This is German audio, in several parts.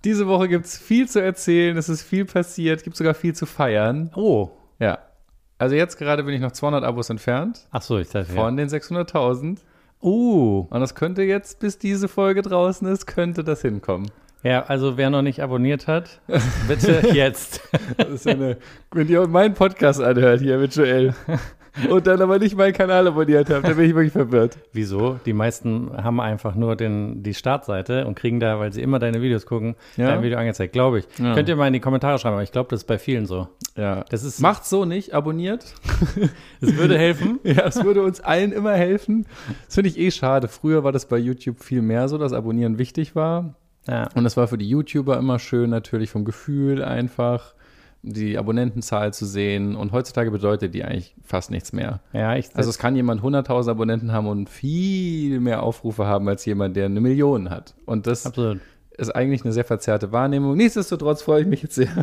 Diese Woche gibt es viel zu erzählen, es ist viel passiert, gibt sogar viel zu feiern. Oh. Ja. Also jetzt gerade bin ich noch 200 Abos entfernt. Ach so, ich dachte, von den 600.000. Und das könnte jetzt, bis diese Folge draußen ist, könnte das hinkommen. Ja, also wer noch nicht abonniert hat, bitte jetzt. Das ist wenn ihr meinen Podcast anhört hier mit Joel und dann aber nicht meinen Kanal abonniert habt, dann bin ich wirklich verwirrt. Wieso? Die meisten haben einfach nur die Startseite und kriegen da, weil sie immer deine Videos gucken, dein Video angezeigt, glaube ich. Ja. Könnt ihr mal in die Kommentare schreiben, aber ich glaube, das ist bei vielen so. Ja. Macht's so nicht, abonniert. Es würde helfen. Ja, es würde uns allen immer helfen. Das finde ich schade. Früher war das bei YouTube viel mehr so, dass Abonnieren wichtig war. Ja. Und das war für die YouTuber immer schön, natürlich vom Gefühl einfach, die Abonnentenzahl zu sehen. Und heutzutage bedeutet die eigentlich fast nichts mehr. Ja, also es kann jemand 100.000 Abonnenten haben und viel mehr Aufrufe haben als jemand, der 1 Million hat. Und das Absolut. ist eigentlich eine sehr verzerrte Wahrnehmung. Nichtsdestotrotz freue ich mich jetzt sehr,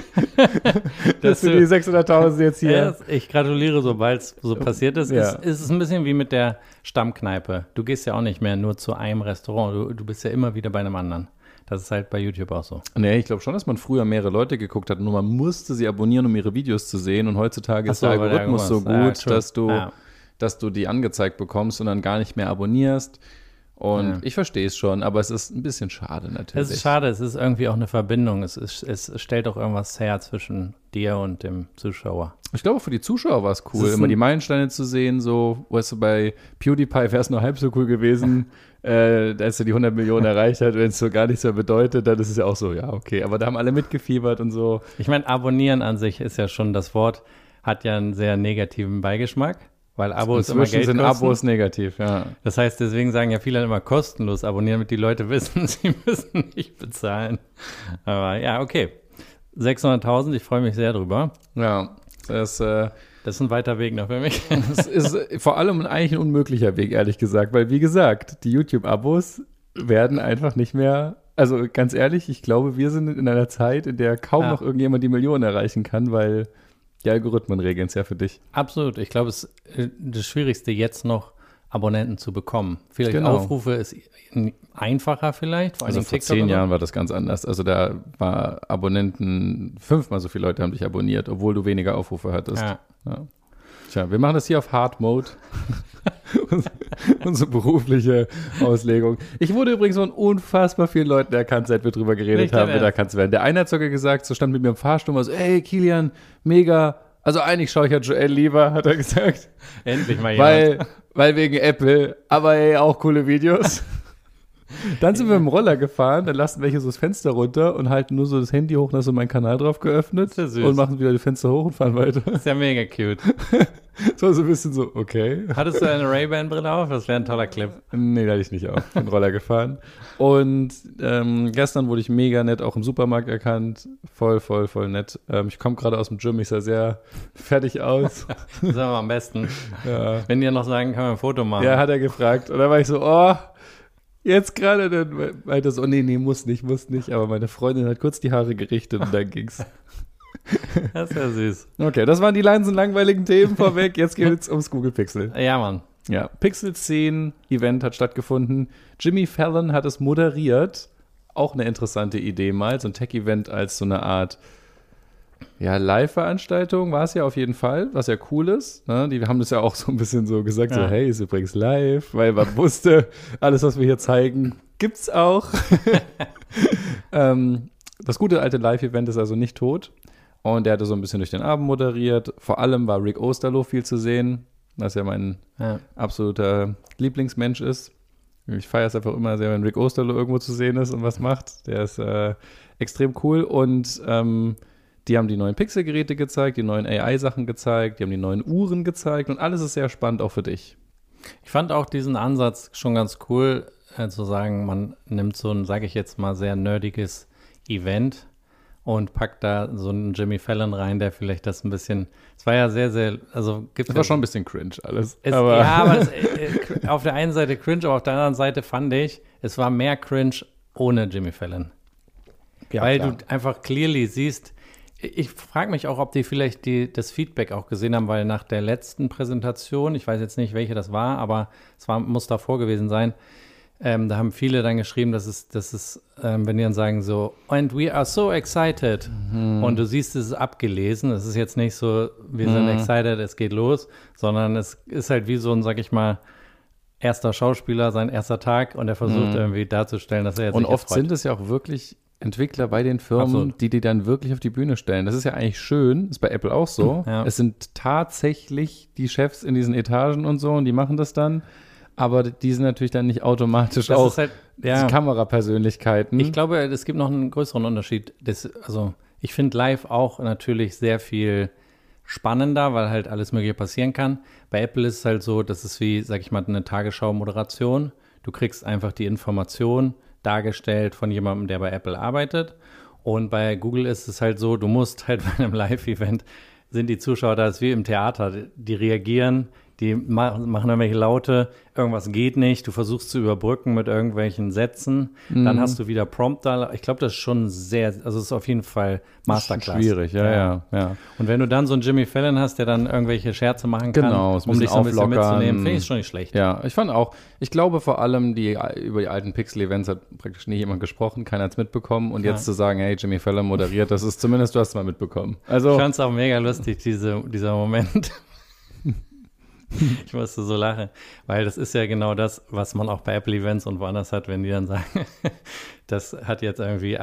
dass du die 600.000 jetzt hier... Ja, ich gratuliere, sobald es so passiert ist. Ja. Es ist ein bisschen wie mit der Stammkneipe. Du gehst ja auch nicht mehr nur zu einem Restaurant. Du bist ja immer wieder bei einem anderen. Das ist halt bei YouTube auch so. Nee, ich glaube schon, dass man früher mehrere Leute geguckt hat, nur man musste sie abonnieren, um ihre Videos zu sehen. Und heutzutage ist der Algorithmus so gut, dass du die angezeigt bekommst und dann gar nicht mehr abonnierst. Und ich verstehe es schon, aber es ist ein bisschen schade natürlich. Es ist schade, es ist irgendwie auch eine Verbindung. Es stellt auch irgendwas her zwischen dir und dem Zuschauer. Ich glaube, für die Zuschauer war es cool, immer die Meilensteine zu sehen. So, weißt du, bei PewDiePie wäre es noch halb so cool gewesen, als er die 100 Millionen erreicht hat. Wenn es so gar nichts mehr bedeutet, dann ist es ja auch so, ja, okay. Aber da haben alle mitgefiebert und so. Ich meine, abonnieren an sich ist ja schon das Wort, hat ja einen sehr negativen Beigeschmack. Weil Abos immer Geld sind kosten. Abos negativ, ja. Das heißt, deswegen sagen ja viele immer kostenlos abonnieren, damit die Leute wissen, sie müssen nicht bezahlen. Aber ja, okay. 600.000, ich freue mich sehr drüber. Ja, das ist ein weiter Weg noch für mich. Das ist vor allem eigentlich ein unmöglicher Weg, ehrlich gesagt. Weil, wie gesagt, die YouTube-Abos werden einfach nicht mehr, also ganz ehrlich, ich glaube, wir sind in einer Zeit, in der kaum noch irgendjemand die Millionen erreichen kann, weil die Algorithmen regeln es ja für dich. Absolut. Ich glaube, es ist das Schwierigste, jetzt noch Abonnenten zu bekommen. Vielleicht Aufrufe ist einfacher vielleicht. Vor vor 10 Jahren war das ganz anders. Also da war Abonnenten 5-mal so viele Leute haben dich abonniert, obwohl du weniger Aufrufe hattest. Ja. Tja, wir machen das hier auf Hard Mode. Unsere berufliche Auslegung. Ich wurde übrigens von unfassbar vielen Leuten erkannt, seit wir drüber geredet haben, wird erkannt zu werden. Der eine hat sogar gesagt, so stand mit mir im Fahrstuhl, war so, ey, Kilian, mega. Also eigentlich schaue ich ja Joel lieber, hat er gesagt. Endlich mal jemand. Weil wegen Apple, aber ey, auch coole Videos. Dann sind wir mit dem Roller gefahren, dann lassen welche so das Fenster runter und halten nur so das Handy hoch, da ist so mein Kanal drauf geöffnet und machen wieder die Fenster hoch und fahren weiter. Das ist ja mega cute. So ein bisschen so, okay. Hattest du eine Ray-Ban-Brille auf? Das wäre ein toller Clip. Nee, da hatte ich nicht auf. Ich bin Roller gefahren. Und gestern wurde ich mega nett auch im Supermarkt erkannt. Voll nett. Ich komme gerade aus dem Gym, ich sah sehr fertig aus. Das ist aber am besten. Ja. Wenn die noch sagen, kann man ein Foto machen. Ja, hat er gefragt. Und dann war ich so, jetzt gerade, dann meinte er so, nee, muss nicht. Aber meine Freundin hat kurz die Haare gerichtet und dann ging's. Das ist ja süß. Okay, das waren die langweiligen Themen vorweg. Jetzt geht's ums Google Pixel. Ja, Mann. Ja, Pixel 10 Event hat stattgefunden. Jimmy Fallon hat es moderiert. Auch eine interessante Idee mal. So ein Tech-Event als so eine Art Live-Veranstaltung war es ja auf jeden Fall, was ja cool ist. Ne? Die haben das ja auch so ein bisschen so gesagt, so hey, ist übrigens live, weil man wusste, alles, was wir hier zeigen, gibt's auch. Das gute alte Live-Event ist also nicht tot. Und der hatte so ein bisschen durch den Abend moderiert. Vor allem war Rick Osterloh viel zu sehen, was ja mein absoluter Lieblingsmensch ist. Ich feiere es einfach immer sehr, wenn Rick Osterloh irgendwo zu sehen ist und was macht. Der ist extrem cool. Und die haben die neuen Pixel-Geräte gezeigt, die neuen AI-Sachen gezeigt, die haben die neuen Uhren gezeigt und alles ist sehr spannend auch für dich. Ich fand auch diesen Ansatz schon ganz cool, zu sagen, man nimmt so ein, sage ich jetzt mal, sehr nerdiges Event und packt da so einen Jimmy Fallon rein, der vielleicht das ein bisschen, es war ja sehr, sehr, also gibt es. war schon ein bisschen cringe alles. Aber auf der einen Seite cringe, aber auf der anderen Seite fand ich, es war mehr cringe ohne Jimmy Fallon. Ja, weil klar. Du einfach clearly siehst, ich frage mich auch, ob die vielleicht das Feedback auch gesehen haben, weil nach der letzten Präsentation, ich weiß jetzt nicht, welche das war, aber es muss davor gewesen sein, Da haben viele dann geschrieben, dass es, wenn die dann sagen so, and we are so excited, und du siehst, es ist abgelesen, es ist jetzt nicht so, wir sind excited, es geht los, sondern es ist halt wie so ein, sag ich mal, erster Schauspieler, sein erster Tag, und er versucht irgendwie darzustellen, dass er jetzt und oft sind es ja auch wirklich Entwickler bei den Firmen, die dann wirklich auf die Bühne stellen. Das ist ja eigentlich schön, ist bei Apple auch so. Ja. Es sind tatsächlich die Chefs in diesen Etagen und so, und die machen das dann. Aber die sind natürlich dann nicht automatisch das auch Kamerapersönlichkeiten. Ich glaube, es gibt noch einen größeren Unterschied. Also ich finde live auch natürlich sehr viel spannender, weil halt alles Mögliche passieren kann. Bei Apple ist es halt so, das ist wie, sag ich mal, eine Tagesschau-Moderation. Du kriegst einfach die Information dargestellt von jemandem, der bei Apple arbeitet. Und bei Google ist es halt so, du musst halt bei einem Live-Event, sind die Zuschauer da, ist wie im Theater, die reagieren, die machen irgendwelche Laute, irgendwas geht nicht, du versuchst zu überbrücken mit irgendwelchen Sätzen, dann hast du wieder Prompter. Ich glaube, das ist schon also es ist auf jeden Fall Masterclass. Schwierig, ja. Und wenn du dann so einen Jimmy Fallon hast, der dann irgendwelche Scherze machen kann, um dich so ein bisschen mitzunehmen, finde ich es schon nicht schlecht. Ja, ich glaube vor allem, über die alten Pixel-Events hat praktisch nie jemand gesprochen, keiner hat es mitbekommen, und jetzt zu sagen, hey, Jimmy Fallon moderiert, das ist zumindest, du hast es mal mitbekommen. Also, ich fand es auch mega lustig, dieser Moment. Ich musste so lachen, weil das ist ja genau das, was man auch bei Apple-Events und woanders hat, wenn die dann sagen, das hat jetzt irgendwie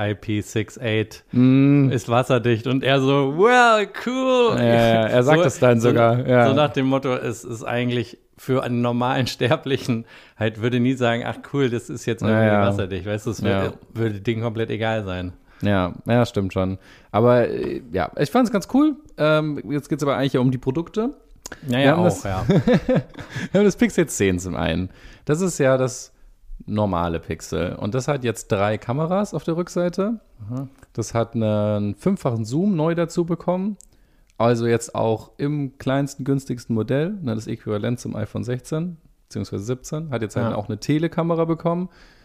IP68, ist wasserdicht, und er so, well, cool. Er sagt es dann sogar. Ja. So nach dem Motto, es ist eigentlich für einen normalen Sterblichen, halt würde nie sagen, ach cool, das ist jetzt irgendwie wasserdicht, weißt du, es würde Ding komplett egal sein. Ja, stimmt schon. Aber ich fand es ganz cool. Jetzt geht es aber eigentlich um die Produkte. Wir haben das Pixel 10 zum einen. Das ist ja das normale Pixel. Und das hat jetzt 3 Kameras auf der Rückseite. Das hat einen 5-fachen Zoom neu dazu bekommen. Also jetzt auch im kleinsten, günstigsten Modell. Das Äquivalent zum iPhone 16 bzw. 17. Hat jetzt halt auch eine Telekamera bekommen.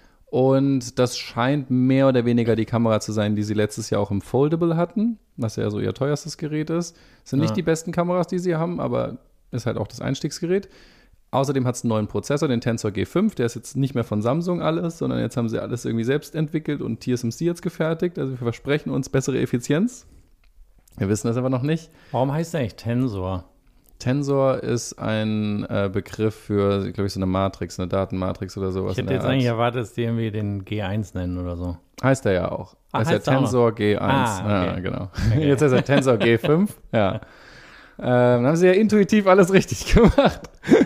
Und das scheint mehr oder weniger die Kamera zu sein, die sie letztes Jahr auch im Foldable hatten, was ja so ihr teuerstes Gerät ist. Sind nicht die besten Kameras, die sie haben, aber ist halt auch das Einstiegsgerät. Außerdem hat es einen neuen Prozessor, den Tensor G5. Der ist jetzt nicht mehr von Samsung alles, sondern jetzt haben sie alles irgendwie selbst entwickelt und TSMC jetzt gefertigt. Also wir versprechen uns bessere Effizienz. Wir wissen das aber noch nicht. Warum heißt der eigentlich Tensor? Tensor ist ein Begriff für, glaube ich, so eine Matrix, eine Datenmatrix oder sowas. Ich hätte jetzt eigentlich erwartet, dass die irgendwie den G1 nennen oder so. Heißt er ja auch. Heißt der Tensor G1. Okay. Ja, genau. Okay. Jetzt heißt er Tensor G5. Ja. Dann haben sie ja intuitiv alles richtig gemacht.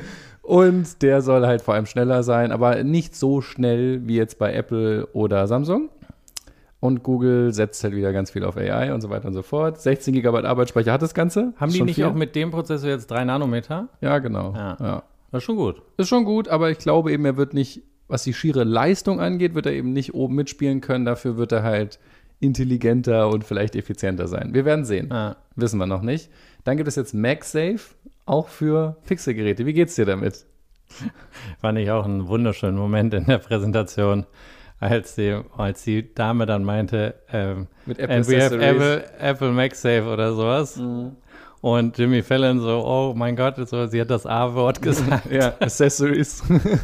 Und der soll halt vor allem schneller sein, aber nicht so schnell wie jetzt bei Apple oder Samsung. Und Google setzt halt wieder ganz viel auf AI und so weiter und so fort. 16 GB Arbeitsspeicher hat das Ganze. Haben die nicht viel? Auch mit dem Prozessor jetzt 3 Nanometer? Ja, genau. Ja. Das ist schon gut. Ist schon gut, aber ich glaube eben, er wird nicht, was die schiere Leistung angeht, wird er eben nicht oben mitspielen können. Dafür wird er halt intelligenter und vielleicht effizienter sein. Wir werden sehen. Wissen wir noch nicht. Dann gibt es jetzt MagSafe, auch für Pixelgeräte. Wie geht's dir damit? Fand ich auch einen wunderschönen Moment in der Präsentation. Als die Dame dann meinte, mit Apple Apple MagSafe oder sowas. Und Jimmy Fallon so, oh mein Gott, so, sie hat das A-Wort gesagt. Ja, Accessories.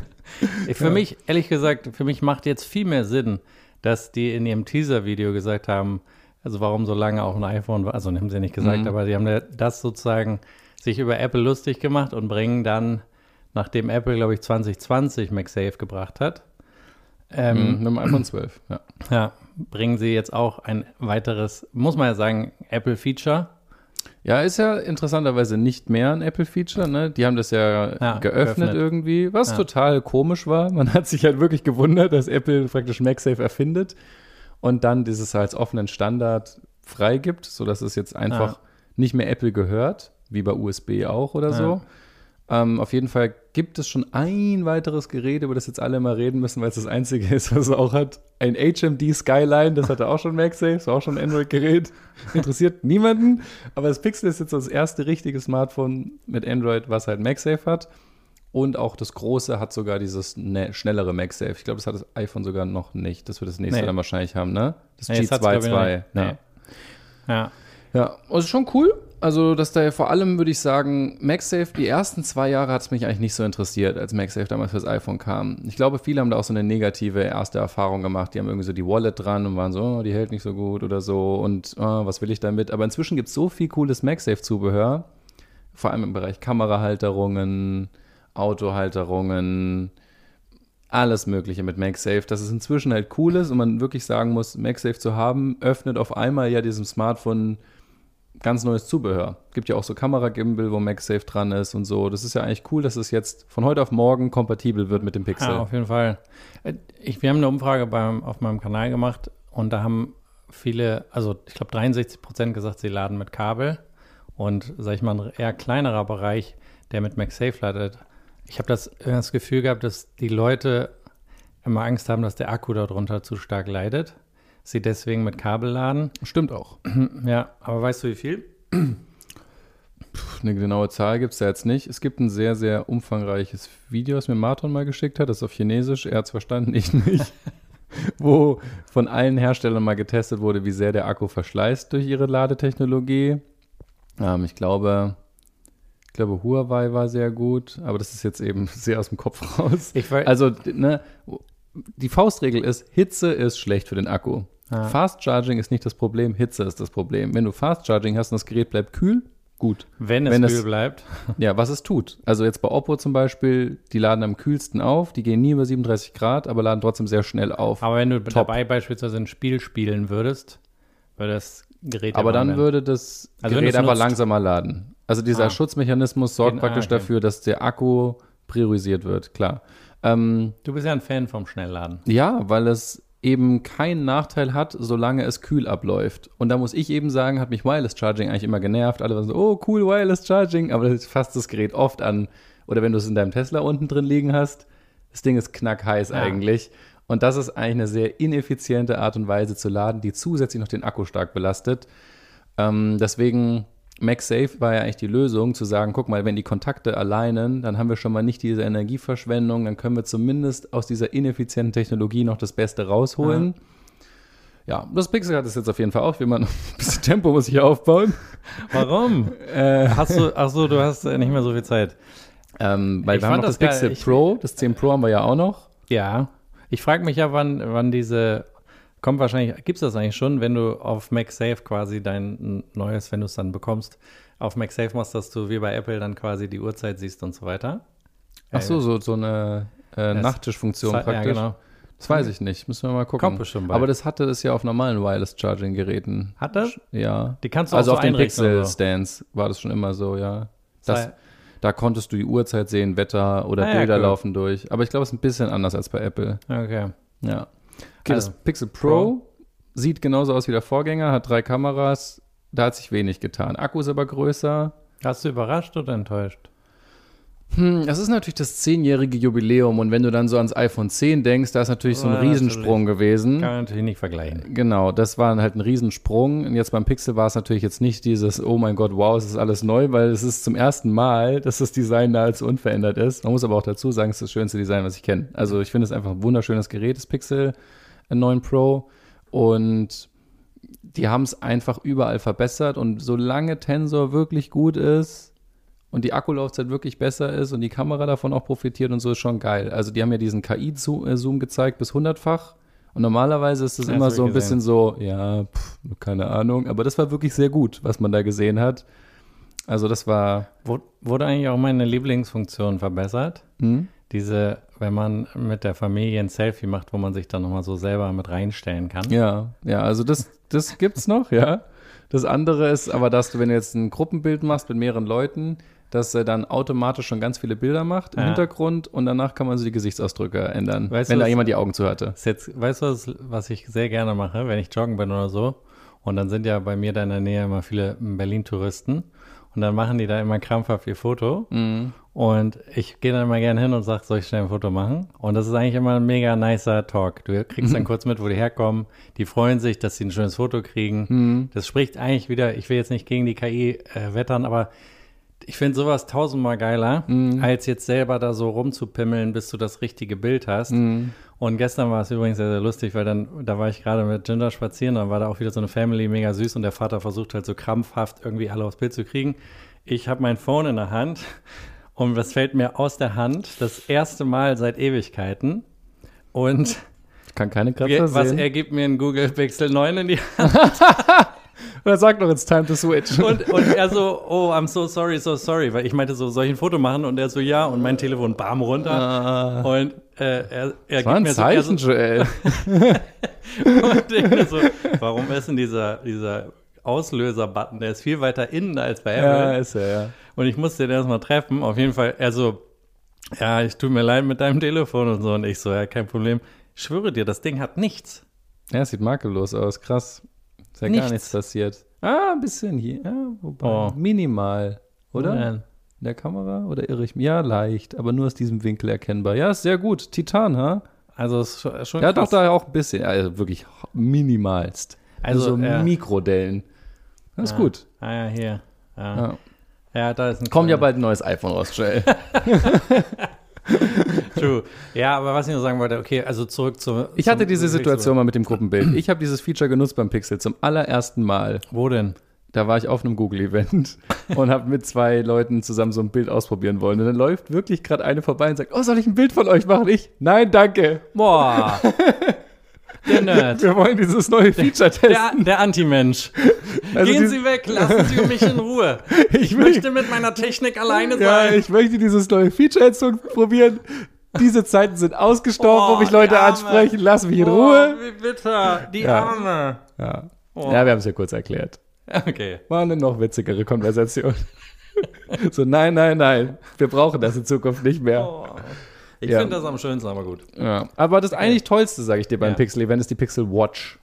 Für mich, ehrlich gesagt, macht jetzt viel mehr Sinn, dass die in ihrem Teaser-Video gesagt haben, also warum so lange auch ein iPhone war. Also haben sie nicht gesagt, aber die haben das sozusagen sich über Apple lustig gemacht und bringen dann, nachdem Apple, glaube ich, 2020 MagSafe gebracht hat, mit dem iPhone 12, ja, bringen sie jetzt auch ein weiteres, muss man ja sagen, Apple-Feature. Ja, ist ja interessanterweise nicht mehr ein Apple-Feature, ne? Die haben das ja geöffnet irgendwie, was total komisch war. Man hat sich halt wirklich gewundert, dass Apple praktisch MagSafe erfindet und dann dieses als offenen Standard freigibt, sodass es jetzt einfach nicht mehr Apple gehört, wie bei USB auch oder so. Auf jeden Fall gibt es schon ein weiteres Gerät, über das jetzt alle mal reden müssen, weil es das einzige ist, was es auch hat. Ein HMD Skyline, das hatte auch schon MagSafe, ist auch schon ein Android-Gerät. Interessiert niemanden, aber das Pixel ist jetzt das erste richtige Smartphone mit Android, was halt MagSafe hat. Und auch das große hat sogar dieses schnellere MagSafe. Ich glaube, das hat das iPhone sogar noch nicht. Das wird das nächste dann wahrscheinlich haben, ne? Das G2 2. Ja, also schon cool. Also das da vor allem würde ich sagen, MagSafe, die ersten 2 Jahre hat es mich eigentlich nicht so interessiert, als MagSafe damals fürs iPhone kam. Ich glaube, viele haben da auch so eine negative erste Erfahrung gemacht. Die haben irgendwie so die Wallet dran und waren so, oh, die hält nicht so gut oder so und oh, was will ich damit? Aber inzwischen gibt es so viel cooles MagSafe-Zubehör, vor allem im Bereich Kamerahalterungen, Autohalterungen, alles Mögliche mit MagSafe, dass es inzwischen halt cool ist und man wirklich sagen muss, MagSafe zu haben, öffnet auf einmal ja diesem Smartphone ganz neues Zubehör. Gibt ja auch so Kamera-Gimbal, wo MagSafe dran ist und so. Das ist ja eigentlich cool, dass es jetzt von heute auf morgen kompatibel wird mit dem Pixel. Ja, auf jeden Fall. Wir haben eine Umfrage auf meinem Kanal gemacht und da haben viele, also ich glaube 63% gesagt, sie laden mit Kabel und, sag ich mal, ein eher kleinerer Bereich, der mit MagSafe ladet. Ich habe das Gefühl gehabt, dass die Leute immer Angst haben, dass der Akku darunter zu stark leidet. Sie deswegen mit Kabel laden. Stimmt auch. Ja, aber weißt du, wie viel? Eine genaue Zahl gibt es da jetzt nicht. Es gibt ein sehr, sehr umfangreiches Video, das mir Marton mal geschickt hat. Das ist auf Chinesisch. Er hat es verstanden, ich nicht. Wo von allen Herstellern mal getestet wurde, wie sehr der Akku verschleißt durch ihre Ladetechnologie. Ich glaube, Huawei war sehr gut, aber das ist jetzt eben sehr aus dem Kopf raus. Also, ne, die Faustregel ist, Hitze ist schlecht für den Akku. Fast Charging ist nicht das Problem, Hitze ist das Problem. Wenn du Fast Charging hast und das Gerät bleibt kühl, gut. Wenn es kühl bleibt. Ja, was es tut. Also jetzt bei Oppo zum Beispiel, die laden am kühlsten auf, die gehen nie über 37 Grad, aber laden trotzdem sehr schnell auf. Aber wenn du dabei beispielsweise ein Spiel spielen würdest, würde das Gerät aber dann würde das Gerät aber langsamer laden. Also dieser Schutzmechanismus sorgt praktisch dafür, dass der Akku priorisiert wird, klar. Du bist ja ein Fan vom Schnellladen. Ja, weil es eben keinen Nachteil hat, solange es kühl abläuft. Und da muss ich eben sagen, hat mich Wireless Charging eigentlich immer genervt. Alle waren so, oh cool, Wireless Charging, aber das fasst das Gerät oft an. Oder wenn du es in deinem Tesla unten drin liegen hast, das Ding ist knackheiß eigentlich. Und das ist eigentlich eine sehr ineffiziente Art und Weise zu laden, die zusätzlich noch den Akku stark belastet. Deswegen MagSafe war ja eigentlich die Lösung, zu sagen, guck mal, wenn die Kontakte alignen, dann haben wir schon mal nicht diese Energieverschwendung, dann können wir zumindest aus dieser ineffizienten Technologie noch das Beste rausholen. Ja, das Pixel hat es jetzt auf jeden Fall auch. Wie man ein bisschen Tempo muss ich hier aufbauen. Warum? Du hast nicht mehr so viel Zeit. Weil wir haben noch das Pixel Pro, das 10 Pro haben wir ja auch noch. Ja, ich frage mich ja, wann diese kommt wahrscheinlich, gibt es das eigentlich schon, wenn du auf MagSafe quasi dein neues, wenn du es dann bekommst, auf MagSafe machst, dass du wie bei Apple dann quasi die Uhrzeit siehst und so weiter? Ach so eine Nachttischfunktion praktisch. Ja, genau. Das weiß ich nicht, müssen wir mal gucken. Kommt bestimmt bald. Aber das hatte es ja auf normalen Wireless-Charging-Geräten. Hat das? Ja. Die kannst du auch also so auf den einrichten Pixel-Stands war das schon immer so, ja. Da konntest du die Uhrzeit sehen, Wetter oder Bilder laufen durch. Aber ich glaube, es ist ein bisschen anders als bei Apple. Okay. Ja. Okay, also, das Pixel Pro sieht genauso aus wie der Vorgänger, hat 3 Kameras, da hat sich wenig getan. Akku ist aber größer. Hast du überrascht oder enttäuscht? Das ist natürlich das 10-jährige Jubiläum und wenn du dann so ans iPhone 10 denkst, da ist natürlich so ein Riesensprung gewesen. Kann man natürlich nicht vergleichen. Genau, das war halt ein Riesensprung. Und jetzt beim Pixel war es natürlich jetzt nicht dieses, oh mein Gott, wow, es ist alles neu, weil es ist zum ersten Mal, dass das Design nahezu unverändert ist. Man muss aber auch dazu sagen, es ist das schönste Design, was ich kenne. Also ich finde es einfach ein wunderschönes Gerät, das Pixel 9 Pro. Und die haben es einfach überall verbessert. Und solange Tensor wirklich gut ist und die Akkulaufzeit wirklich besser ist und die Kamera davon auch profitiert und so, ist schon geil. Also die haben ja diesen KI-Zoom gezeigt bis 100-fach. Und normalerweise ist das immer so ein bisschen so, ja, keine Ahnung. Aber das war wirklich sehr gut, was man da gesehen hat. Also das war... Wurde eigentlich auch meine Lieblingsfunktion verbessert. Diese, wenn man mit der Familie ein Selfie macht, wo man sich dann nochmal so selber mit reinstellen kann. Ja, also das gibt's noch, ja. Das andere ist aber, dass du, wenn du jetzt ein Gruppenbild machst mit mehreren Leuten, dass er dann automatisch schon ganz viele Bilder macht im Hintergrund und danach kann man so die Gesichtsausdrücke ändern, wenn da jemand die Augen zu hatte. Weißt du, was ich sehr gerne mache, wenn ich joggen bin oder so? Und dann sind ja bei mir da in der Nähe immer viele Berlin-Touristen und dann machen die da immer krampfhaft ihr Foto. Und ich gehe dann immer gerne hin und sage, soll ich schnell ein Foto machen? Und das ist eigentlich immer ein mega nicer Talk. Du kriegst dann kurz mit, wo die herkommen. Die freuen sich, dass sie ein schönes Foto kriegen. Das spricht eigentlich wieder, ich will jetzt nicht gegen die KI wettern, aber Ich finde sowas tausendmal geiler, als jetzt selber da so rumzupimmeln, bis du das richtige Bild hast. Und gestern war es übrigens sehr, sehr lustig, weil da war ich gerade mit Ginger spazieren, dann war da auch wieder so eine Family, mega süß und der Vater versucht halt so krampfhaft irgendwie alle aufs Bild zu kriegen. Ich habe mein Phone in der Hand und das fällt mir aus der Hand das erste Mal seit Ewigkeiten und ich kann keine Kratzer sehen. Er gibt mir einen Google Pixel 9 in die Hand. Und er sagt noch, it's time to switch. Und er so, oh, I'm so sorry, weil ich meinte so, soll ich ein Foto machen? Und er so, ja, und mein Telefon bam runter. Und er gibt war ein mir Zeichen, so, Joel. und ich so, warum ist denn dieser Auslöser-Button, der ist viel weiter innen als bei Apple. Ja, ist er, ja. Und ich musste den erstmal treffen. Auf jeden Fall, er so, ja, ich tut mir leid mit deinem Telefon und so. Und ich so, ja, kein Problem. Ich schwöre dir, das Ding hat nichts. Ja, es sieht makellos aus, krass. Ist ja gar nichts passiert. Ein bisschen hier. Ja, wobei. Minimal, oder? In der Kamera? Oder irre ich mich? Ja, leicht, aber nur aus diesem Winkel erkennbar. Ja, ist sehr gut. Titan, ha? Also, ist schon ja, krass. doch, da auch ein bisschen. Also wirklich minimalst. Also so Mikrodellen. Das ist gut. Ja, hier. Ja, da ist ein Kommt ja bald ein neues iPhone raus, Joel. True. Ja, aber was ich noch sagen wollte, okay, also zurück zu. Ich hatte diese Situation mal mit dem Gruppenbild. Ich habe dieses Feature genutzt beim Pixel zum allerersten Mal. Wo denn? Da war ich auf einem Google-Event und habe mit 2 Leuten zusammen so ein Bild ausprobieren wollen. Und dann läuft wirklich gerade eine vorbei und sagt, oh, soll ich ein Bild von euch machen? Ich, nein, danke. Boah. Der Nerd. Wir wollen dieses neue Feature testen. Der Anti-Mensch. Also gehen Sie weg, lassen Sie mich in Ruhe. Ich möchte mit meiner Technik alleine sein. Ja, ich möchte dieses neue Feature jetzt probieren. Diese Zeiten sind ausgestorben, wo mich Leute ansprechen. Lass mich in Ruhe. Wie bitter. Die Arme. Ja, ja, wir haben es ja kurz erklärt. Okay. War eine noch witzigere Konversation. So, nein. Wir brauchen das in Zukunft nicht mehr. Ich finde das am schönsten, aber gut. Ja. Aber das eigentlich Tollste, sage ich dir, beim Pixel-Event ist die Pixel Watch.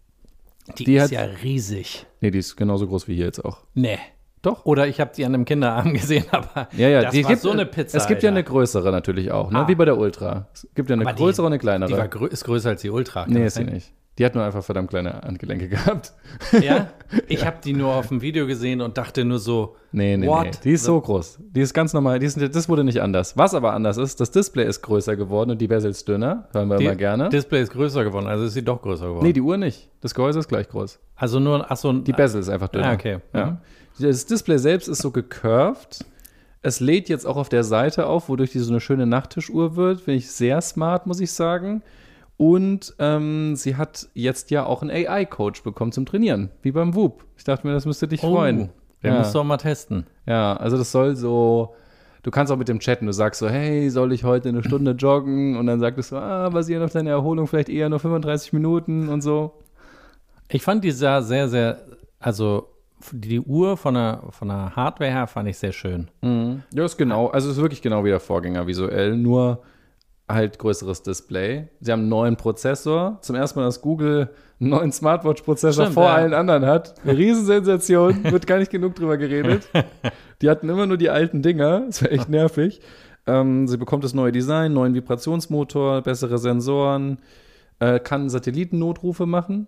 Die ist ja riesig. Nee, die ist genauso groß wie hier jetzt auch. Nee. Doch. Oder ich habe die an einem Kinderarm gesehen, aber das war so eine Pizza. Es gibt ja eine größere natürlich auch, ne? Wie bei der Ultra. Es gibt ja eine größere und eine kleinere. Die ist größer als die Ultra. Nee, ist sie nicht. Die hat nur einfach verdammt kleine Handgelenke gehabt. Ja? Ich habe die nur auf dem Video gesehen und dachte nur so, Nee. Die ist so groß. Die ist ganz normal. Das wurde nicht anders. Was aber anders ist, das Display ist größer geworden und die Bezels dünner. Hören wir immer gerne. Das Display ist größer geworden, also ist sie doch größer geworden. Nee, die Uhr nicht. Das Gehäuse ist gleich groß. Also nur, die Bezel ist einfach dünner. Okay. Ja. Das Display selbst ist so gecurved. Es lädt jetzt auch auf der Seite auf, wodurch die so eine schöne Nachttischuhr wird. Finde ich sehr smart, muss ich sagen. Und sie hat jetzt ja auch einen AI-Coach bekommen zum Trainieren, wie beim Whoop. Ich dachte mir, das müsste dich freuen. Den musst du auch mal testen. Ja, also das soll so, du kannst auch mit dem chatten, du sagst so, hey, soll ich heute eine Stunde joggen? Und dann sagt es so, basierend auf deiner Erholung vielleicht eher nur 35 Minuten und so. Ich fand die sehr, sehr, also die Uhr von der Hardware her fand ich sehr schön. Mhm. Ja, ist wirklich genau wie der Vorgänger visuell, nur halt größeres Display. Sie haben einen neuen Prozessor. Zum ersten Mal, dass Google einen neuen Smartwatch-Prozessor vor allen anderen hat. Eine Riesensensation, wird gar nicht genug drüber geredet. Die hatten immer nur die alten Dinger, das war echt nervig. Sie bekommt das neue Design, neuen Vibrationsmotor, bessere Sensoren, kann Satellitennotrufe machen.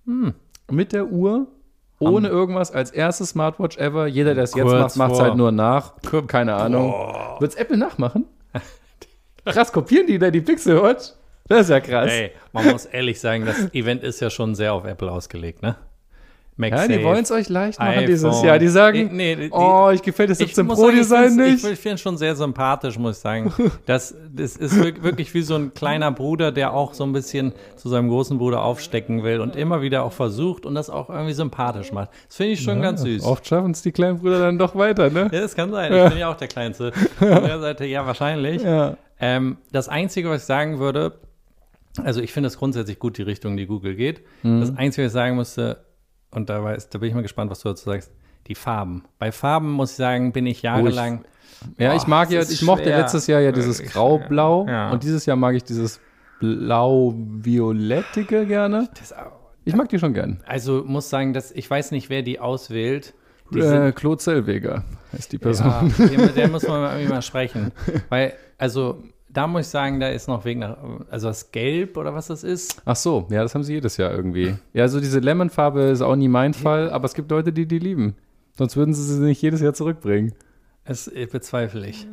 Mit der Uhr, ohne irgendwas, als erstes Smartwatch ever. Jeder, der es jetzt macht es halt nur nach. Keine Ahnung. Wird es Apple nachmachen? Krass, kopieren die da die Pixel Watch? Das ist ja krass. Ey, man muss ehrlich sagen, das Event ist ja schon sehr auf Apple ausgelegt, ne? MagSafe, die wollen es euch leicht machen iPhone. Dieses Jahr. Die sagen, ich gefällt das 17 Pro-Design nicht. Ich finde es schon sehr sympathisch, muss ich sagen. Das ist wirklich wie so ein kleiner Bruder, der auch so ein bisschen zu seinem großen Bruder aufstecken will und immer wieder auch versucht und das auch irgendwie sympathisch macht. Das finde ich schon ganz süß. Oft schaffen es die kleinen Brüder dann doch weiter, ne? Ja, das kann sein. Ich bin ja auch der Kleinste. Von der Seite, ja, wahrscheinlich. Ja. Das Einzige, was ich sagen würde, also ich finde es grundsätzlich gut, die Richtung, die Google geht. Das Einzige, was ich sagen müsste, und da bin ich mal gespannt, was du dazu sagst, die Farben. Bei Farben, muss ich sagen, bin ich jahrelang. Ich mochte letztes Jahr ja dieses Grau-Blau und dieses Jahr mag ich dieses Blau-Violettige gerne. Ich mag die schon gern. Also muss sagen, ich weiß nicht, wer die auswählt. Claude Zellweger ist die Person. Ja, der muss man irgendwie mal sprechen. Weil, also da muss ich sagen, da ist noch das Gelb oder was das ist. Ach so, ja, das haben sie jedes Jahr irgendwie. Ja, also diese Lemon-Farbe ist auch nie mein Fall, aber es gibt Leute, die lieben. Sonst würden sie nicht jedes Jahr zurückbringen. Das bezweifle ich.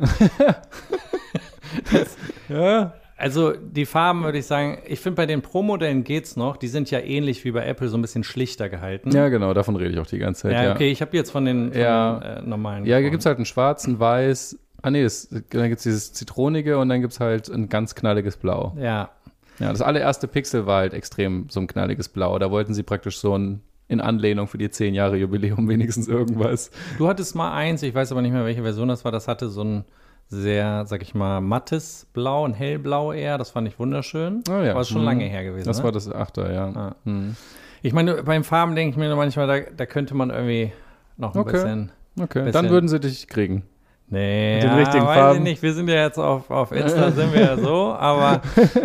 Ja. Also die Farben würde ich sagen, ich finde bei den Pro-Modellen geht's noch. Die sind ja ähnlich wie bei Apple so ein bisschen schlichter gehalten. Ja, genau, davon rede ich auch die ganze Zeit. Ja, okay, ich habe jetzt von den normalen. Ja, hier gibt es halt einen schwarzen, weiß. Dann gibt es dieses Zitronige und dann gibt es halt ein ganz knalliges Blau. Ja. Ja, das allererste Pixel war halt extrem so ein knalliges Blau. Da wollten sie praktisch so in Anlehnung für die 10 Jahre Jubiläum wenigstens irgendwas. Du hattest mal eins, ich weiß aber nicht mehr, welche Version das war. Das hatte so ein sehr, sag ich mal, mattes Blau, ein hellblau eher. Das fand ich wunderschön. Oh ja. Aber ist schon lange her gewesen. Das ne? war das 8er, ja. Ah. Ich meine, beim Farben denke ich mir manchmal, da könnte man irgendwie noch ein bisschen. Okay, dann würden sie dich kriegen. Nee, mit den richtigen weiß Farben. Ich nicht. Wir sind ja jetzt auf Insta, sind wir ja so, aber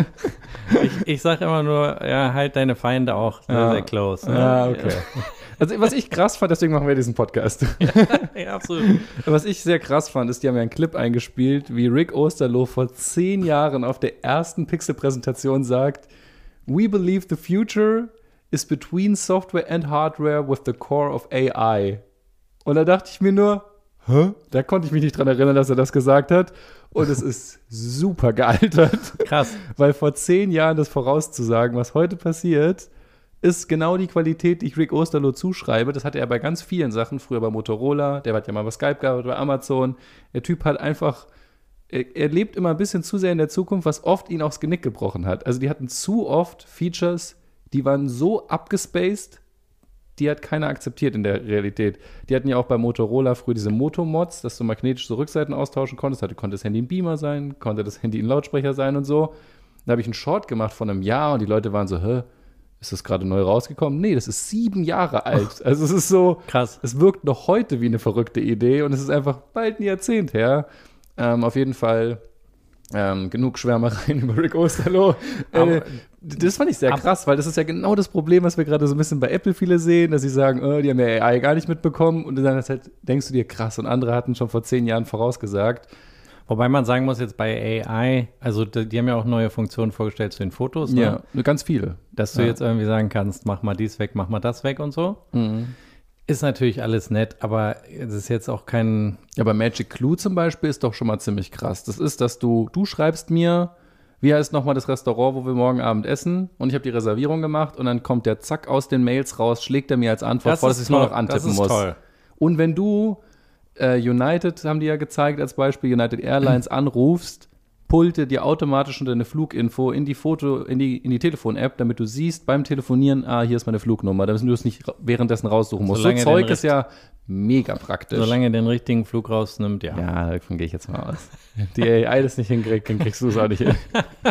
ich sage immer nur, ja, halt deine Feinde auch sehr, sehr close. Ne? Ja, okay. Also, was ich krass fand, deswegen machen wir diesen Podcast. Ja, absolut. Was ich sehr krass fand, ist, die haben ja einen Clip eingespielt, wie Rick Osterloh vor 10 Jahren auf der ersten Pixel-Präsentation sagt, "We believe the future is between software and hardware with the core of AI." Und da dachte ich mir nur, da konnte ich mich nicht dran erinnern, dass er das gesagt hat. Und es ist super gealtert. Krass. Weil vor 10 Jahren das vorauszusagen, was heute passiert, ist genau die Qualität, die ich Rick Osterloh zuschreibe. Das hatte er bei ganz vielen Sachen. Früher bei Motorola, der hat ja mal bei Skype gearbeitet, bei Amazon. Der Typ hat einfach, er lebt immer ein bisschen zu sehr in der Zukunft, was oft ihn aufs Genick gebrochen hat. Also die hatten zu oft Features, die waren so abgespaced, die hat keiner akzeptiert in der Realität. Die hatten ja auch bei Motorola früher diese Moto-Mods, dass du magnetisch so Rückseiten austauschen konntest. Konnte das Handy ein Beamer sein, konnte das Handy ein Lautsprecher sein und so. Da habe ich einen Short gemacht von einem Jahr und die Leute waren so, ist das gerade neu rausgekommen? Nee, das ist 7 Jahre alt. Also es ist so, krass. Es wirkt noch heute wie eine verrückte Idee und es ist einfach bald ein Jahrzehnt her. Auf jeden Fall genug Schwärmereien über Rick Osterloh. Das fand ich sehr krass, weil das ist ja genau das Problem, was wir gerade so ein bisschen bei Apple viele sehen, dass sie sagen, die haben ja AI gar nicht mitbekommen und dann denkst du dir, krass, und andere hatten schon vor 10 Jahren vorausgesagt. Wobei man sagen muss, jetzt bei AI, also die haben ja auch neue Funktionen vorgestellt zu den Fotos. Ne? Ja, ganz viele. Dass du jetzt irgendwie sagen kannst, mach mal dies weg, mach mal das weg und so. Mhm. Ist natürlich alles nett, aber es ist jetzt auch kein... Ja, aber Magic Clue zum Beispiel ist doch schon mal ziemlich krass. Das ist, dass du schreibst mir, wie heißt nochmal das Restaurant, wo wir morgen Abend essen, und ich habe die Reservierung gemacht und dann kommt der zack aus den Mails raus, schlägt er mir als Antwort vor, dass ich es nur noch antippen muss. Das ist toll. Und wenn du United, haben die ja gezeigt als Beispiel, United Airlines anrufst, pulte dir automatisch schon deine Fluginfo in die Telefon-App, damit du siehst beim Telefonieren, hier ist meine Flugnummer, damit du es nicht währenddessen raussuchen musst. Solange so Zeug ist ja mega praktisch. Solange er den richtigen Flug rausnimmt, ja. Ja, davon gehe ich jetzt mal aus. Die AI das nicht hinkriegt, dann kriegst du es auch nicht hin.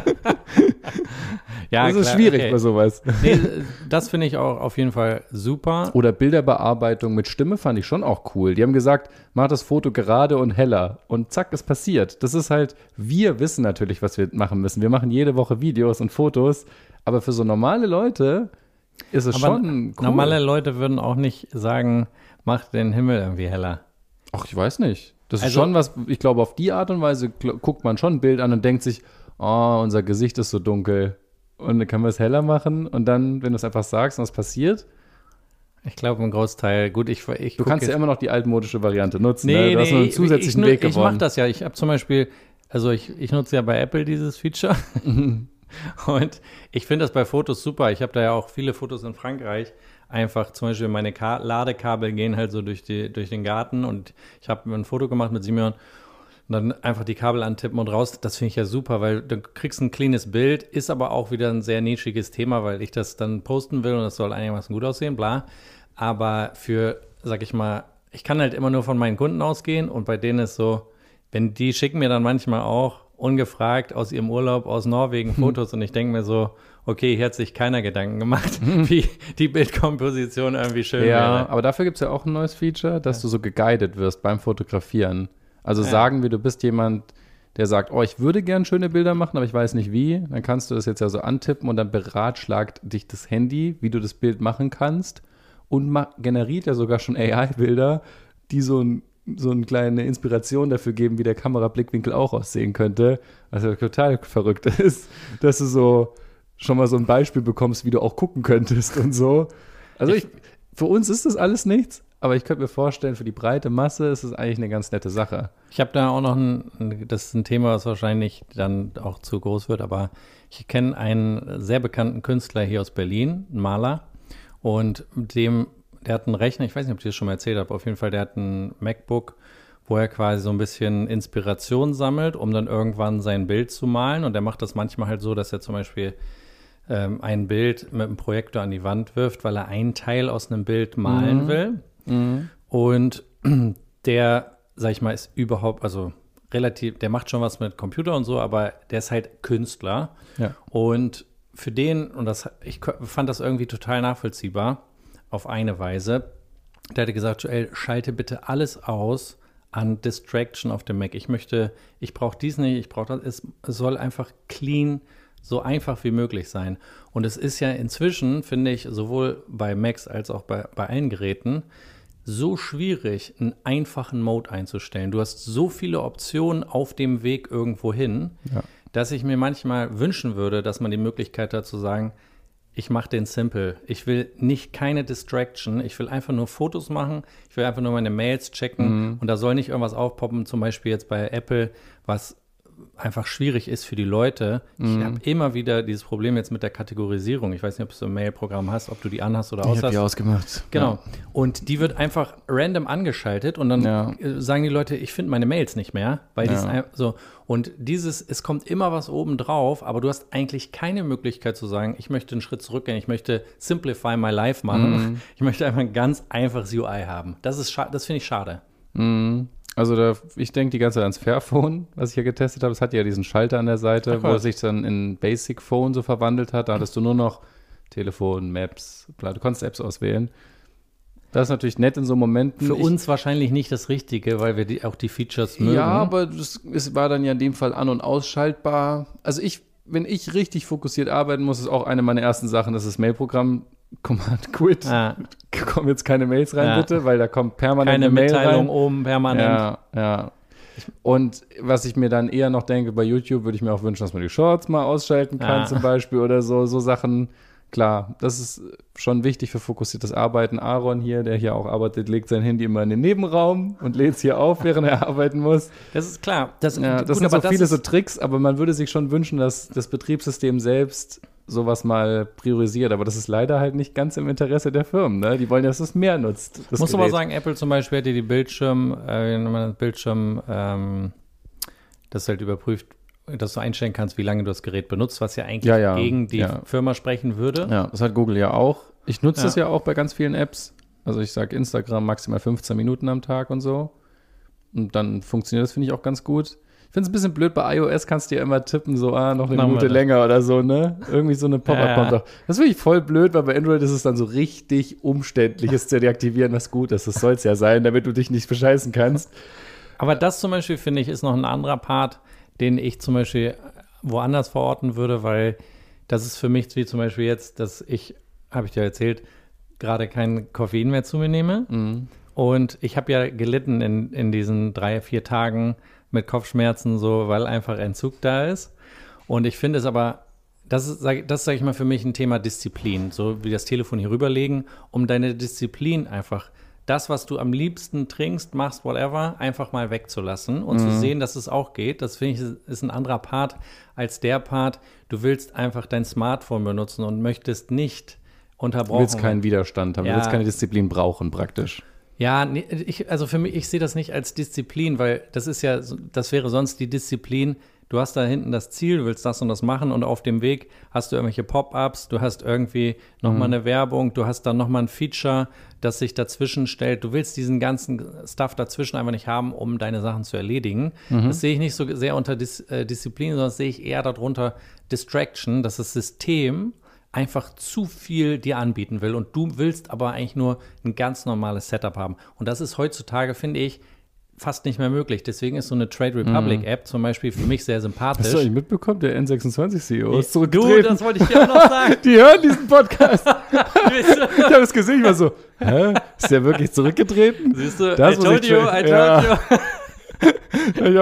Ja, das ist schwierig bei sowas. Nee, das finde ich auch auf jeden Fall super. Oder Bilderbearbeitung mit Stimme fand ich schon auch cool. Die haben gesagt, mach das Foto gerade und heller. Und zack, es passiert. Das ist halt, wir wissen natürlich, was wir machen müssen. Wir machen jede Woche Videos und Fotos. Aber für so normale Leute ist es schon cool. Normale Leute würden auch nicht sagen, mach den Himmel irgendwie heller. Ach, ich weiß nicht. Das ist schon was, ich glaube, auf die Art und Weise guckt man schon ein Bild an und denkt sich, unser Gesicht ist so dunkel. Und dann können wir es heller machen. Und dann, wenn du es einfach sagst und es passiert. Ich glaube, ein Großteil, gut, du kannst ja immer noch die altmodische Variante nutzen. Nee, ne? Du hast nur einen zusätzlichen Weg gewonnen. Ich mache das ja. Ich habe zum Beispiel, also ich nutze ja bei Apple dieses Feature. Und ich finde das bei Fotos super. Ich habe da ja auch viele Fotos in Frankreich. Einfach zum Beispiel meine Ladekabel gehen halt so durch den Garten. Und ich habe ein Foto gemacht mit Simeon. Und dann einfach die Kabel antippen und raus. Das finde ich ja super, weil du kriegst ein cleanes Bild, ist aber auch wieder ein sehr nischiges Thema, weil ich das dann posten will und das soll einigermaßen gut aussehen, bla. Aber sag ich mal, ich kann halt immer nur von meinen Kunden ausgehen und bei denen ist so, wenn die schicken mir dann manchmal auch ungefragt aus ihrem Urlaub aus Norwegen Fotos und ich denke mir so, okay, hier hat sich keiner Gedanken gemacht, wie die Bildkomposition irgendwie schön wäre. Ja, aber dafür gibt es ja auch ein neues Feature, dass du so geguidet wirst beim Fotografieren. Also sagen wir, du bist jemand, der sagt, ich würde gern schöne Bilder machen, aber ich weiß nicht wie. Dann kannst du das jetzt ja so antippen und dann beratschlagt dich das Handy, wie du das Bild machen kannst und generiert ja sogar schon AI-Bilder, die so eine kleine Inspiration dafür geben, wie der Kamerablickwinkel auch aussehen könnte. Was ja total verrückt ist, dass du so schon mal so ein Beispiel bekommst, wie du auch gucken könntest und so. Also für uns ist das alles nichts. aber ich könnte mir vorstellen, für die breite Masse ist es eigentlich eine ganz nette Sache. Ich habe da auch noch das ist ein Thema, was wahrscheinlich dann auch zu groß wird, aber ich kenne einen sehr bekannten Künstler hier aus Berlin, einen Maler, und der hat einen Rechner, ich weiß nicht, ob ich das schon mal erzählt habe, auf jeden Fall, der hat ein MacBook, wo er quasi so ein bisschen Inspiration sammelt, um dann irgendwann sein Bild zu malen, und er macht das manchmal halt so, dass er zum Beispiel ein Bild mit einem Projektor an die Wand wirft, weil er einen Teil aus einem Bild malen will. Und der, sag ich mal, ist überhaupt, also relativ, der macht schon was mit Computer und so, aber der ist halt Künstler. Ja. Und für den, ich fand das irgendwie total nachvollziehbar auf eine Weise. Der hatte gesagt, Joel, schalte bitte alles aus an Distraction auf dem Mac. Ich brauche dies nicht, ich brauche das. Es soll einfach clean, so einfach wie möglich sein. Und es ist ja inzwischen, finde ich, sowohl bei Macs als auch bei allen Geräten so schwierig, einen einfachen Mode einzustellen. Du hast so viele Optionen auf dem Weg irgendwo hin, dass ich mir manchmal wünschen würde, dass man die Möglichkeit hat zu sagen, ich mache den simple. Ich will keine Distraction. Ich will einfach nur Fotos machen. Ich will einfach nur meine Mails checken. Und da soll nicht irgendwas aufpoppen, zum Beispiel jetzt bei Apple, was einfach schwierig ist für die Leute. Ich habe immer wieder dieses Problem jetzt mit der Kategorisierung. Ich weiß nicht, ob du so ein Mail-Programm hast, ob du die anhast oder aus hast. Ich habe die ausgemacht. Genau. Ja. Und die wird einfach random angeschaltet und dann sagen die Leute, ich finde meine Mails nicht mehr, weil die ist so. Und es kommt immer was oben drauf, aber du hast eigentlich keine Möglichkeit zu sagen, ich möchte einen Schritt zurückgehen, ich möchte simplify my life machen. Ich möchte einfach ein ganz einfaches UI haben. Das finde ich schade. Also ich denke die ganze Zeit ans Fairphone, was ich ja getestet habe. Es hat ja diesen Schalter an der Seite, wo es sich dann in Basic Phone so verwandelt hat. Da hattest du nur noch Telefon, Maps, du konntest Apps auswählen. Das ist natürlich nett in so Momenten. Für uns wahrscheinlich nicht das Richtige, weil wir auch die Features mögen. Ja, aber es war dann ja in dem Fall an- und ausschaltbar. Also wenn ich richtig fokussiert arbeiten muss, ist auch eine meiner ersten Sachen, das ist das Mailprogramm. Command Quit. Kommen jetzt keine Mails rein, bitte, weil da kommt permanent keine eine Mail Mitteilung rein. Oben, permanent. Ja. Und was ich mir dann eher noch denke, bei YouTube würde ich mir auch wünschen, dass man die Shorts mal ausschalten kann zum Beispiel oder so Sachen. Klar, das ist schon wichtig für fokussiertes Arbeiten. Aaron hier, der hier auch arbeitet, legt sein Handy immer in den Nebenraum und lädt es hier auf, während er arbeiten muss. Das ist klar. Das sind so viele so Tricks, aber man würde sich schon wünschen, dass das Betriebssystem selbst sowas mal priorisiert, aber das ist leider halt nicht ganz im Interesse der Firmen, ne? Die wollen, dass es mehr nutzt. Ich muss aber sagen, Apple zum Beispiel hätte die Bildschirm, das halt überprüft, dass du einstellen kannst, wie lange du das Gerät benutzt, was ja eigentlich gegen die Firma sprechen würde. Ja, das hat Google ja auch. Ich nutze das ja auch bei ganz vielen Apps. Also ich sage Instagram maximal 15 Minuten am Tag und so. Und dann funktioniert das, finde ich, auch ganz gut. Ich finde es ein bisschen blöd, bei iOS kannst du ja immer tippen, so, noch eine Minute länger oder so, ne? Irgendwie so eine Pop-Up kommt doch. Das ist wirklich voll blöd, weil bei Android ist es dann so richtig umständlich, es zu deaktivieren, was gut ist. Das soll es ja sein, damit du dich nicht bescheißen kannst. Aber das zum Beispiel, finde ich, ist noch ein anderer Part, den ich zum Beispiel woanders verorten würde, weil das ist für mich wie zum Beispiel jetzt, dass habe ich dir erzählt, gerade kein Koffein mehr zu mir nehme. Und ich habe ja gelitten in diesen 3-4 Tagen mit Kopfschmerzen, so, weil einfach Entzug da ist. Und ich finde es aber, das ist, sag ich mal, für mich ein Thema Disziplin, so wie das Telefon hier rüberlegen, um deine Disziplin einfach, das, was du am liebsten trinkst, machst, whatever, einfach mal wegzulassen und zu sehen, dass es auch geht. Das finde ich, ist ein anderer Part als der Part, du willst einfach dein Smartphone benutzen und möchtest nicht unterbrochen. Du willst keinen Widerstand haben, du willst keine Disziplin brauchen praktisch. Ja, also für mich, ich sehe das nicht als Disziplin, weil das wäre sonst die Disziplin, du hast da hinten das Ziel, du willst das und das machen und auf dem Weg hast du irgendwelche Pop-ups, du hast irgendwie nochmal eine Werbung, du hast dann nochmal ein Feature, das sich dazwischen stellt. Du willst diesen ganzen Stuff dazwischen einfach nicht haben, um deine Sachen zu erledigen. Das sehe ich nicht so sehr unter Disziplin, sondern das sehe ich eher darunter Distraction, dass das System einfach zu viel dir anbieten will und du willst aber eigentlich nur ein ganz normales Setup haben. Und das ist heutzutage, finde ich, fast nicht mehr möglich. Deswegen ist so eine Trade Republic App zum Beispiel für mich sehr sympathisch. Hast du eigentlich mitbekommen, der N26-CEO ist zurückgetreten? Du, das wollte ich dir auch noch sagen. Die hören diesen Podcast. Ich habe es gesehen, ich war so, hä? Ist der wirklich zurückgetreten? Siehst du, das I told you. Ja,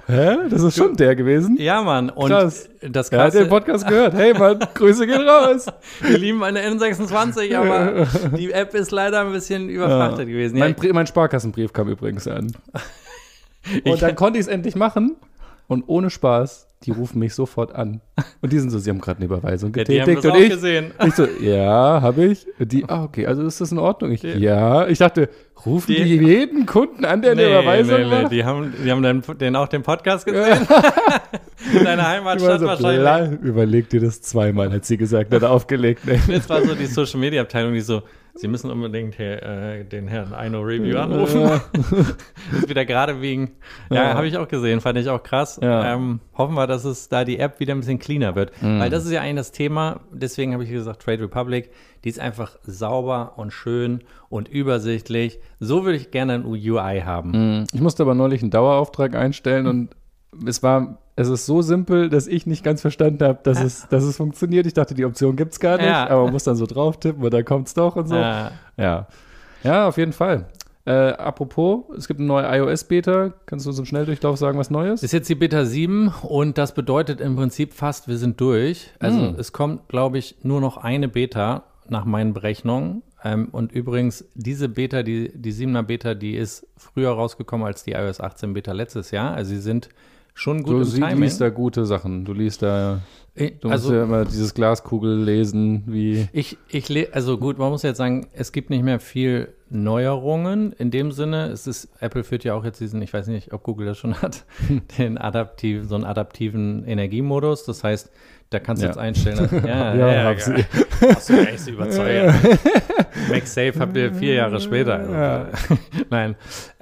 Hä? Das ist schon der gewesen? Ja, Mann. Und krass. Das Krasse, er hat den Podcast gehört. Hey, Mann, Grüße gehen raus. Wir lieben eine N26, aber die App ist leider ein bisschen überfrachtet gewesen. Mein Sparkassenbrief kam übrigens an. Und dann konnte ich es endlich machen. Und ohne Spaß, die rufen mich sofort an. Und die sind so, sie haben gerade eine Überweisung getätigt. Die haben das auch gesehen. Ich so, ja, habe ich. Und die, okay, also ist das in Ordnung? Ja. Ich dachte, rufen die jeden Kunden an, der eine Überweisung macht? Die haben dann auch den Podcast gesehen. In deiner Heimatstadt so wahrscheinlich. Überleg dir das zweimal, hat sie gesagt, hat aufgelegt. Ne? Jetzt war so die Social-Media-Abteilung, die so, Sie müssen unbedingt den Herrn Aino Review anrufen. Das ist wieder gerade wegen, habe ich auch gesehen, fand ich auch krass. Ja. Hoffen wir, dass es da die App wieder ein bisschen cleaner wird. Weil das ist ja eigentlich das Thema, deswegen habe ich gesagt, Trade Republic, die ist einfach sauber und schön und übersichtlich. So würde ich gerne ein UI haben. Ich musste aber neulich einen Dauerauftrag einstellen und es ist so simpel, dass ich nicht ganz verstanden habe, dass es funktioniert. Ich dachte, die Option gibt es gar nicht, aber man muss dann so drauf tippen und dann kommt es doch und so. Ja, auf jeden Fall. Apropos, es gibt eine neue iOS-Beta. Kannst du uns im Schnelldurchlauf sagen, was Neues? Ist jetzt die Beta 7 und das bedeutet im Prinzip fast, wir sind durch. Also es kommt, glaube ich, nur noch eine Beta nach meinen Berechnungen. Und übrigens, diese Beta, die 7er Beta, die ist früher rausgekommen als die iOS 18 Beta letztes Jahr. Also sie sind schon gut im Timing. Du liest da gute Sachen. Du liest da, musst ja immer dieses Glaskugel lesen, wie. Also gut, man muss jetzt sagen, es gibt nicht mehr viel Neuerungen in dem Sinne. Apple führt ja auch jetzt diesen, ich weiß nicht, ob Google das schon hat, so einen adaptiven Energiemodus. Das heißt, da kannst du jetzt einstellen. Hast du gar nicht so überzeugt. MagSafe habt ihr 4 Jahre später. Nein.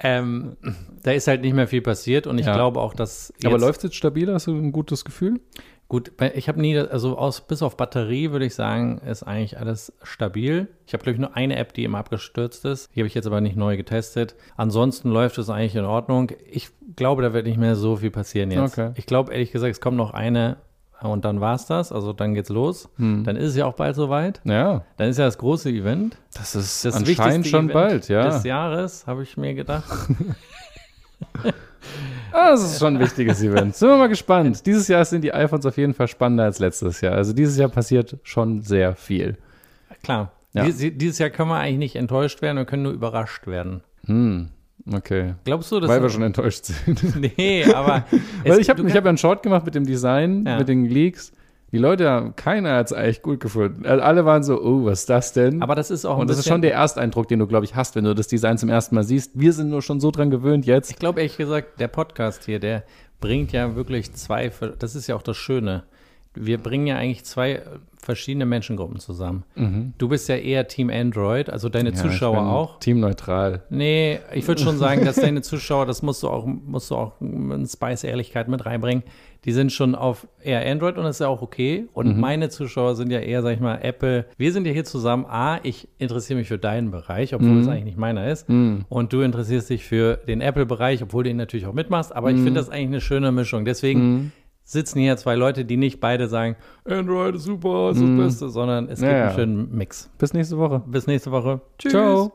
Da ist halt nicht mehr viel passiert und ich glaube auch, dass Aber läuft es jetzt stabil? Hast du ein gutes Gefühl? Gut, ich habe nie, bis auf Batterie würde ich sagen, ist eigentlich alles stabil. Ich habe, glaube ich, nur eine App, die immer abgestürzt ist. Die habe ich jetzt aber nicht neu getestet. Ansonsten läuft es eigentlich in Ordnung. Ich glaube, da wird nicht mehr so viel passieren jetzt. Okay. Ich glaube, ehrlich gesagt, es kommt noch eine und dann war's das. Also dann geht's los. Dann ist es ja auch bald soweit. Ja. Dann ist ja das große Event. Das ist anscheinend schon bald, ja. Des Jahres, habe ich mir gedacht. Das ist schon ein wichtiges Event. Sind wir mal gespannt. Dieses Jahr sind die iPhones auf jeden Fall spannender als letztes Jahr. Also dieses Jahr passiert schon sehr viel. Klar. Ja. Dieses Jahr können wir eigentlich nicht enttäuscht werden, wir können nur überrascht werden. Okay. Glaubst du, dass Weil wir schon enttäuscht sind. Nee, aber weil ich habe ja einen Short gemacht mit dem Design, mit den Leaks. Die Leute keiner hat es eigentlich gut gefunden. Also alle waren so, oh, was ist das denn? Aber das ist auch Und das ist schon der Ersteindruck, den du, glaube ich, hast, wenn du das Design zum ersten Mal siehst. Wir sind nur schon so dran gewöhnt jetzt. Ich glaube, ehrlich gesagt, der Podcast hier, der bringt ja wirklich das ist ja auch das Schöne. Wir bringen ja eigentlich 2 verschiedene Menschengruppen zusammen. Du bist ja eher Team Android, also deine Zuschauer auch. Team neutral. Nee, ich würde schon sagen, dass deine Zuschauer, das musst du auch in Spice Ehrlichkeit mit reinbringen, die sind schon auf eher Android und das ist ja auch okay. Und meine Zuschauer sind ja eher, sag ich mal, Apple. Wir sind ja hier zusammen. Ich interessiere mich für deinen Bereich, obwohl es eigentlich nicht meiner ist. Und du interessierst dich für den Apple-Bereich, obwohl du ihn natürlich auch mitmachst. Aber ich finde das eigentlich eine schöne Mischung. Deswegen sitzen hier 2 Leute, die nicht beide sagen, Android ist super, ist das Beste, sondern es gibt einen schönen Mix. Bis nächste Woche. Bis nächste Woche. Tschüss. Ciao.